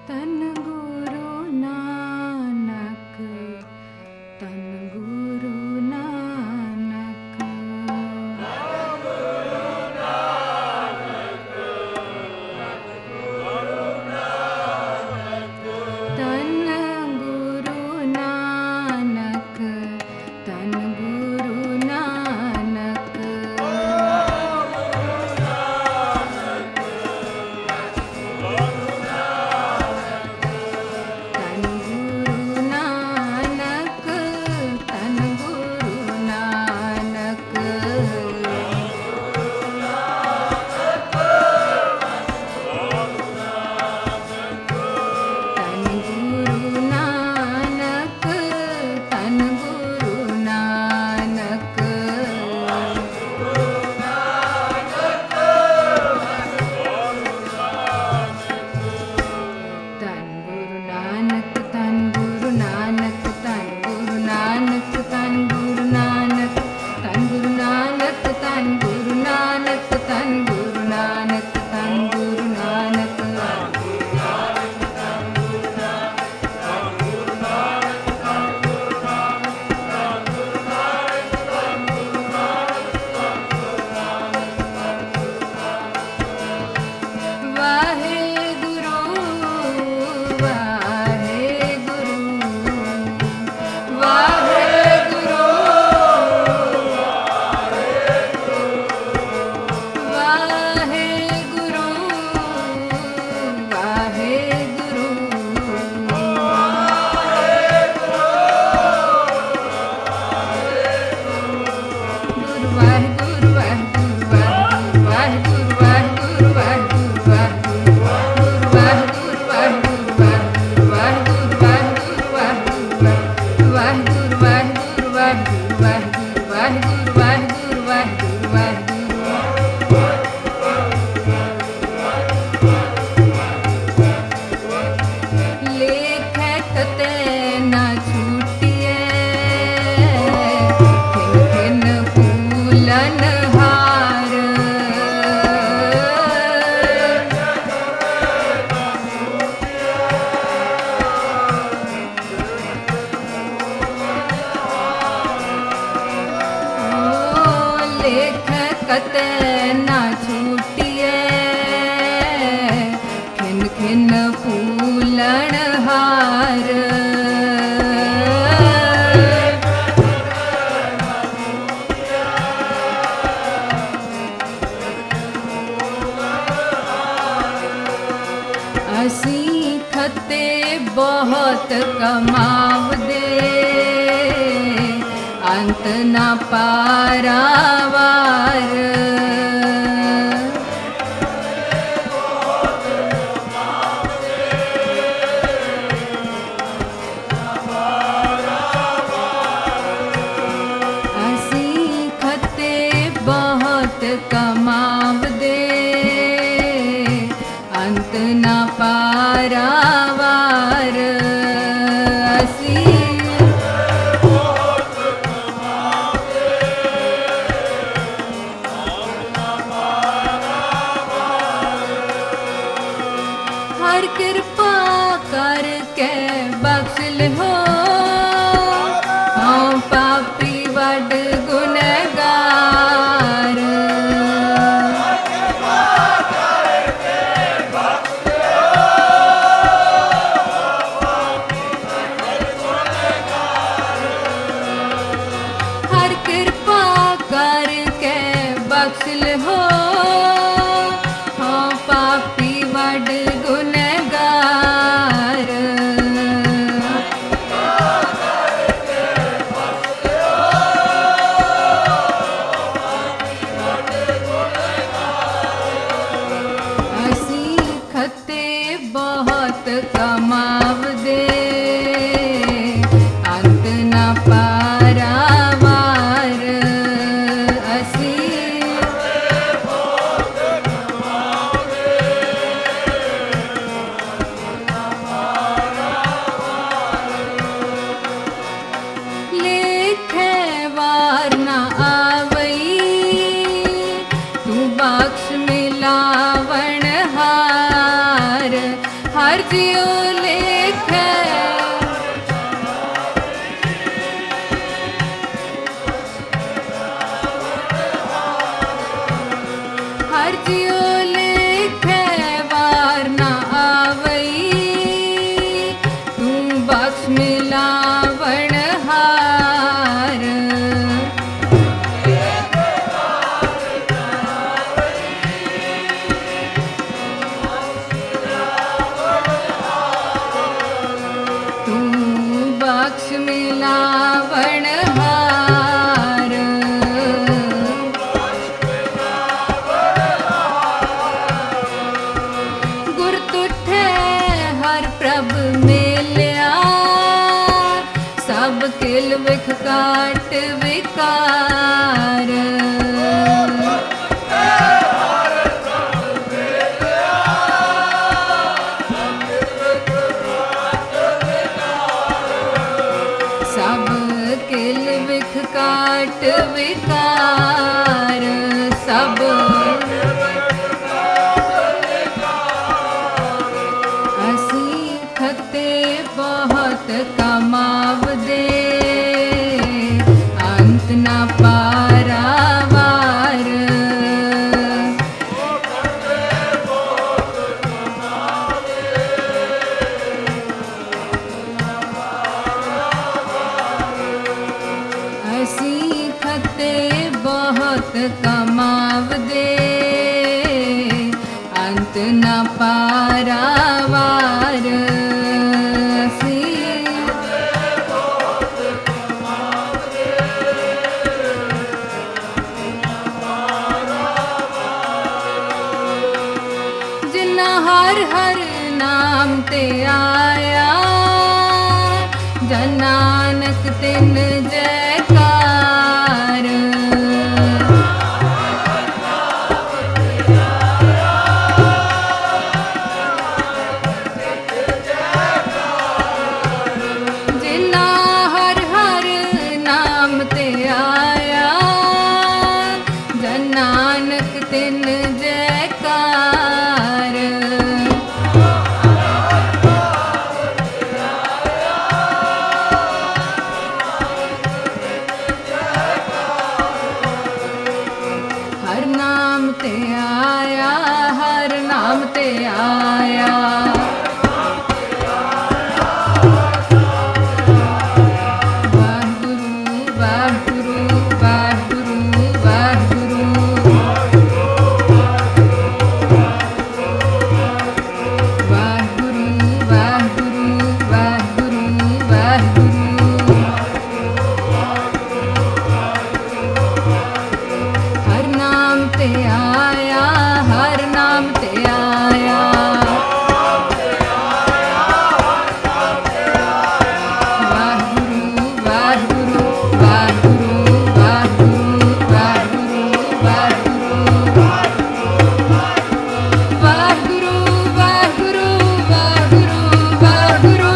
ਧੰਨ ਗੁਰੂ ਨਾਨਕ, ਧੰਨ ਗੁਰੂ ਨਾਨਕ। ਧੰਨ ਗੁਰੂ ਨਾਨਕ, ਧੰਨ ਗੁਰੂ ਨਾਨਕ। ਕਤੈ ਨਾ ਛੂਟੀਐ, ਖਿਨ ਖਿਨ ਫੂਲਣ ਹਾਰ। ਅਸੀਂ ਖੱਤੇ ਬਹੁਤ ਕਮਾਵਦੇ, ਅੰਤ ਨਾ ਪਾਰਾਵਾਰ। ਅਸੀਂ ਖੱਤੇ ਬਹੁਤ ਕਮਾਵਦੇ, ਅੰਤ ਨਾ ਪਾਰਾਵਾਰ। ਅਸੀਂ ਹਰ ਕਿਰਪਾ ਕਰਕੇ ਬਖਸ਼ ਲਿਓ, ਹਉ ਪਾਪੀ ਵੱਡ ਗੁਨਹਗਾਰ। ਹਰ ਕਿਰਪਾ ਕਰਕੇ ਬਖਸ਼ ਲਿਓ, ਹਉ ਪਾਪੀ ਵੱਡ ਗੁਨਹਗਾਰ। ਅਸੀਂ ਖੱਤੇ ਬਹੁਤ ਕਮਾਵਦੇ, ਅੰਤ ਨਾ ਪਾਰਾਵਾਰ। ਅਸੀਂ अर्जियो लिखे वार ना आवई, तू बख्श मिलावण हार। तू बख्श मिलावण हार। गुर तुठे हर प्रभ मेलिया, सब किल विख काट विकार। सब किल विख काट विकार। सब असी खते बहुत कमावदे, अंत न पारावार। असी खते बहुत कमावदे, अंत न पारावार। असी जिन्ना हर हर नाम ते आया, जन नानक तिन जयकार। जिन्ना हर हर नाम ते आया, जन नानक तिन जयकार। हर नाम ते आया, हर नाम ते आया। वाहिगुरु वाहिगुरु वाहिगुरु वाहिगुरु। वाहिगुरु वाहिगुरु वाहिगुरु वाहिगुरु। हर नाम ते आया, हर नाम ते आया। वाहिगुरु वाहिगुरु वाहिगुरु वाहिगुरु वाहिगुरु वाहिगुरु। वाहिगुरु वाहिगुरु वाहिगुरु वाहिगुरु।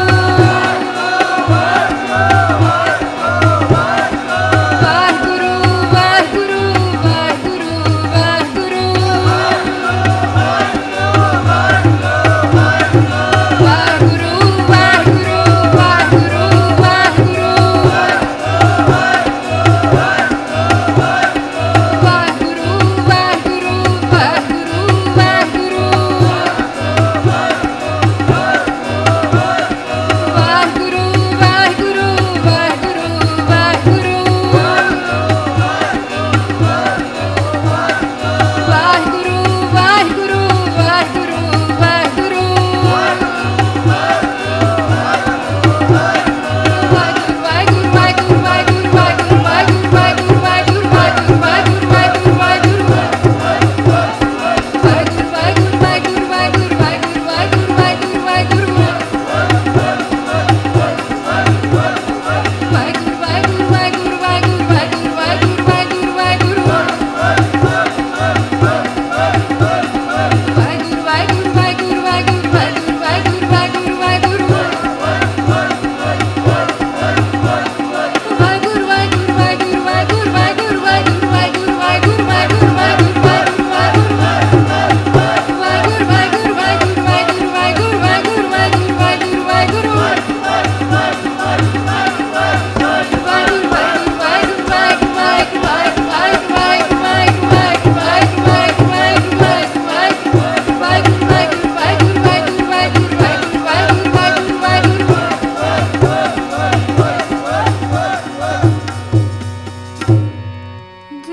वाहिगुरु वाहिगुरु वाहिगुरु वाहिगुरु।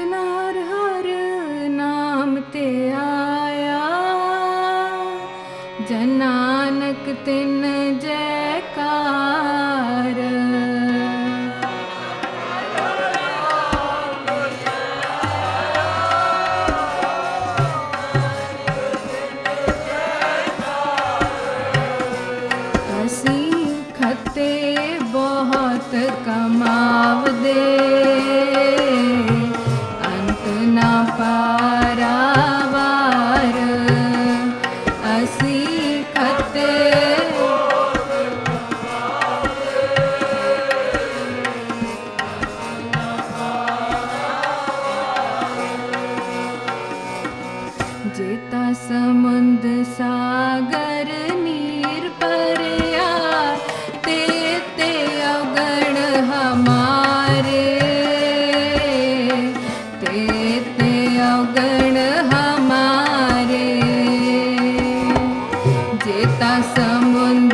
जन हर हर नाम ते आया, जन नानक तिन जयकार। असी खते बहुत कमावदे, अंत ना पारावार। असी खते जेता समुंद सागर नीर परया, ते अवगण हमारे, ते अवगण हमारे। जेता समुंद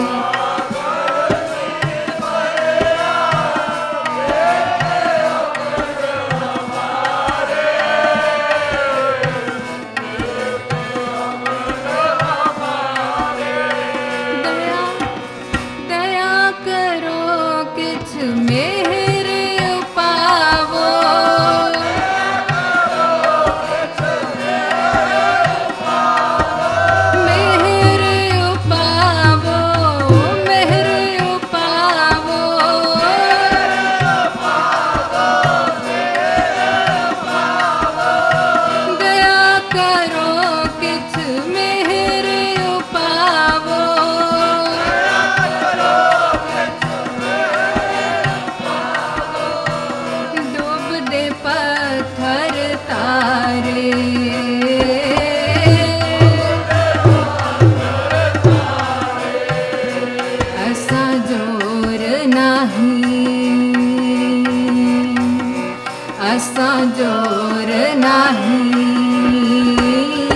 असा जोर नहीं,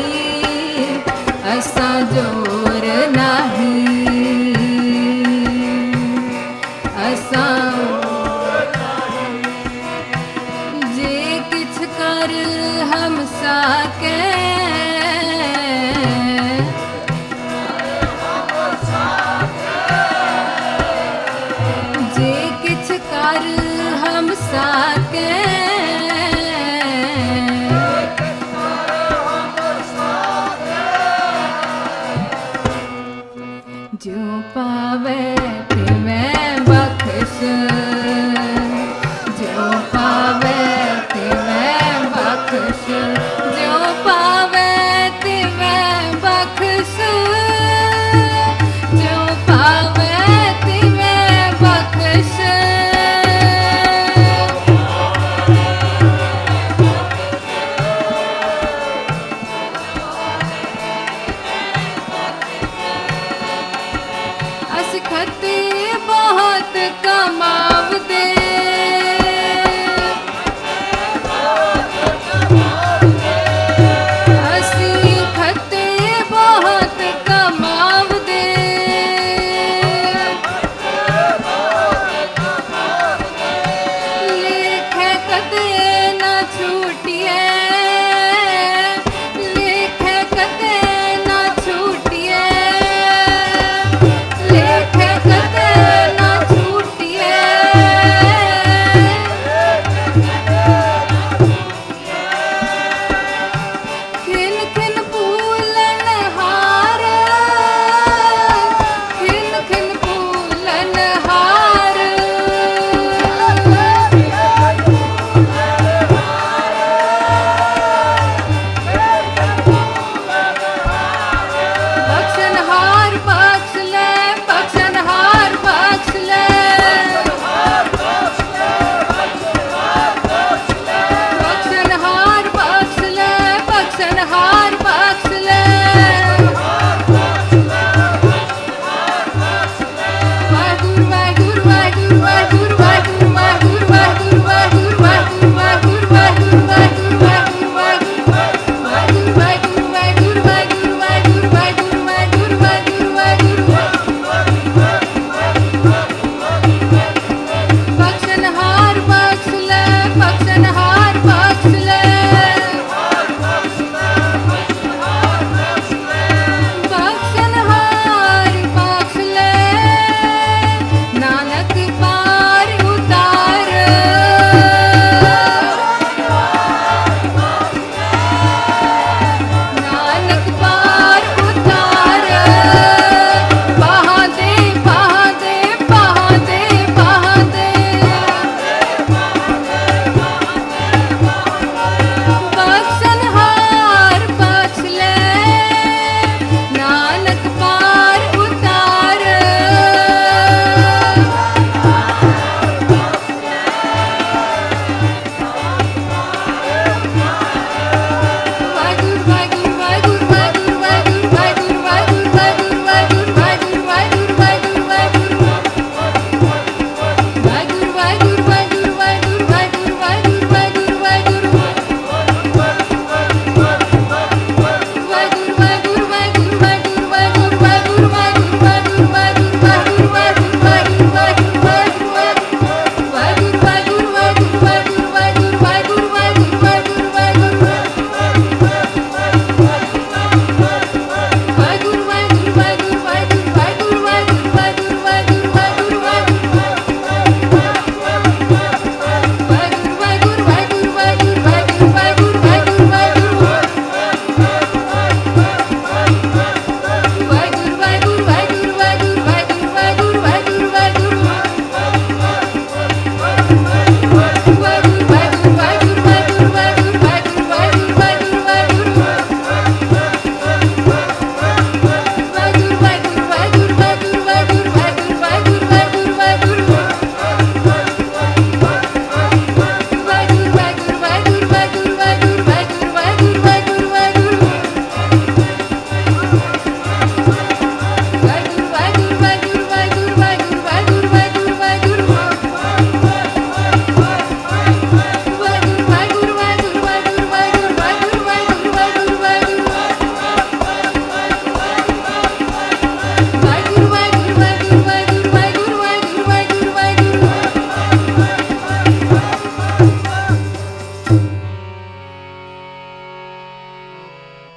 असा जोर नहीं, असा जे किछ कर हम साके, जे किछ कर हम साके। जो पावे तिवें बख्श, जो पावे तिवें बख्श, जो पावे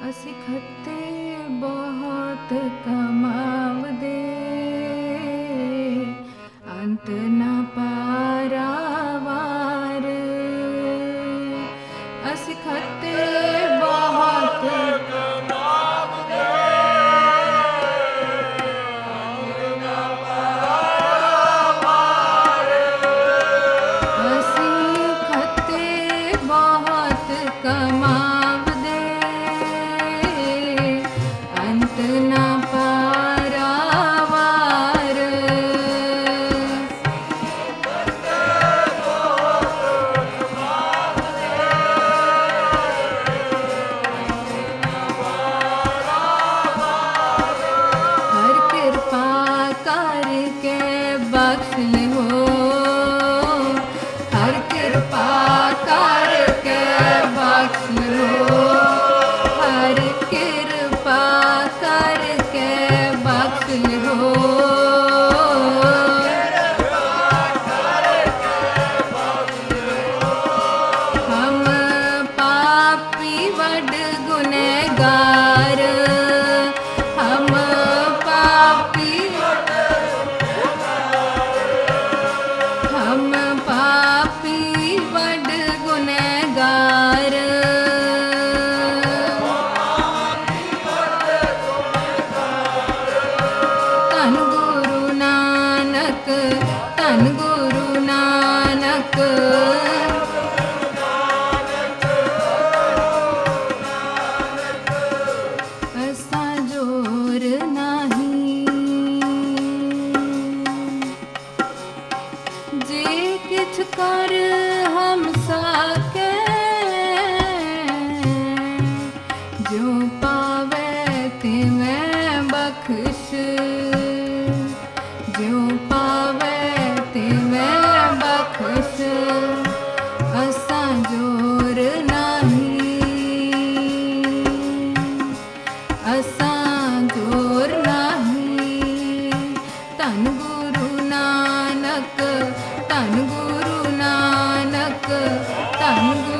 ਅਸੀਂ ਖੱਤੇ ਬਹੁਤ ਕਮਾਵਦੇ, ਅੰਤ ਨਾ ਪਾਰਾਵਾਰ। ਅਸੀਂ ਖੱਤੇ ਬਹੁਤ ਕਮਾਵਦੇ, ਅੰਤ ਨਾ ਪਾਰਾਵਾਰ। ਅਸੀਂ ਖੱਤੇ ਬਹੁਤ ਕਮਾਵਦੇ, ਅੰਤ ਨਾ ਪਾਰਾਵਾਰ। ਹਰ ਕਿਰਪਾ ਕਰਕੇ ਬਖਸ਼ ਲਿਓ, ਹਰ ਕਿਰਪਾ ਕਰਕੇ ਬਖਸ਼ ਲਿਓ, ਹਰ ਕਿਰਪਾ ਕਰਕੇ ਬਖਸ਼ ਲਿਓ। ਹਮ ਪਾਪੀ ਵੱਡ ਗੁਨਹਗਾਰ, ਹਮ ਪਾਪੀ ਹਮ ਪਾਪੀ ਵੱਡ ਗੁਨਹਗਾਰ। ਧੰਨ ਗੁਰੂ ਨਾਨਕ, ਧੰਨ ਗੁਰੂ ਨਾਨਕ, ਅਸਾਂ ਜੋਰ ਨਹੀਂ। ਜੇ ਕਿਛ ਕਰ ਹਮ ਸਾਕੇ, ਜੋ ਪਾਵੇ ਤਿਵੇਂ ਬਖਸ਼, ਜੋ ਪਾਵੇ ਤਿਵੇਂ ਬਖਸ਼। ਅਸਾਂ ਜੋਰ ਨਹੀਂ, ਅਸਾਂ ਜੋਰ ਨਹੀਂ। ਧੰਨ ਗੁਰੂ ਨਾਨਕ, ਧੰਨ ਗੁਰੂ ਨਾਨਕ, ਧੰਨ